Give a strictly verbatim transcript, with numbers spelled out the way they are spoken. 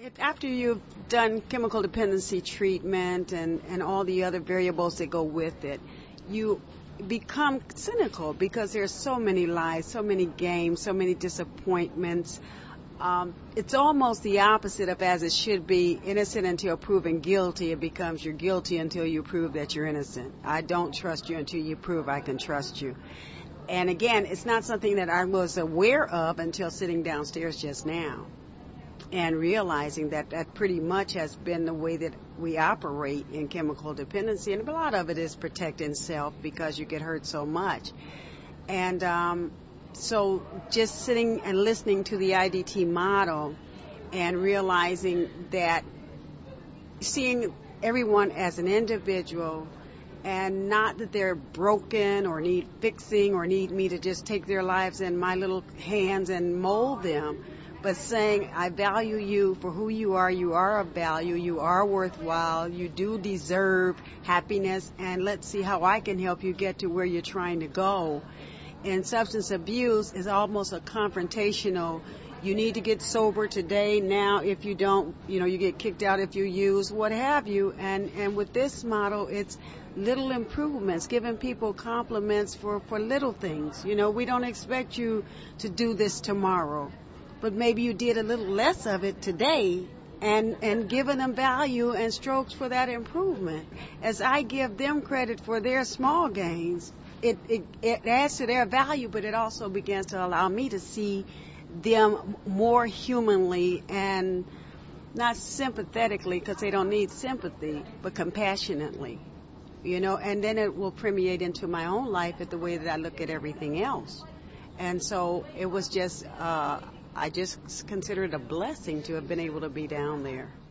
After you've done chemical dependency treatment and, and all the other variables that go with it, you become cynical because there's so many lies, so many games, so many disappointments. Um, it's almost the opposite of as it should be, innocent until proven guilty. It becomes you're guilty until you prove that you're innocent. I don't trust you until you prove I can trust you. And again, it's not something that I was aware of until sitting downstairs just now and realizing that that pretty much has been the way that we operate in chemical dependency. And a lot of it is protecting self because you get hurt so much. And um, so just sitting and listening to the I D T model and realizing that seeing everyone as an individual and not that they're broken or need fixing or need me to just take their lives in my little hands and mold them, but saying, I value you for who you are. You are of value. You are worthwhile. You do deserve happiness, and let's see how I can help you get to where you're trying to go. And substance abuse is almost a confrontational, you need to get sober today, now. If you don't, you know, you get kicked out if you use, what have you. And, and with this model, it's little improvements, giving people compliments for, for little things. You know, we don't expect you to do this tomorrow, but maybe you did a little less of it today, and, and giving them value and strokes for that improvement. As I give them credit for their small gains, it, it, it adds to their value, but it also begins to allow me to see them more humanly and not sympathetically, because they don't need sympathy, but compassionately. You know, and then it will permeate into my own life at the way that I look at everything else. And so it was just, uh, I just consider it a blessing to have been able to be down there.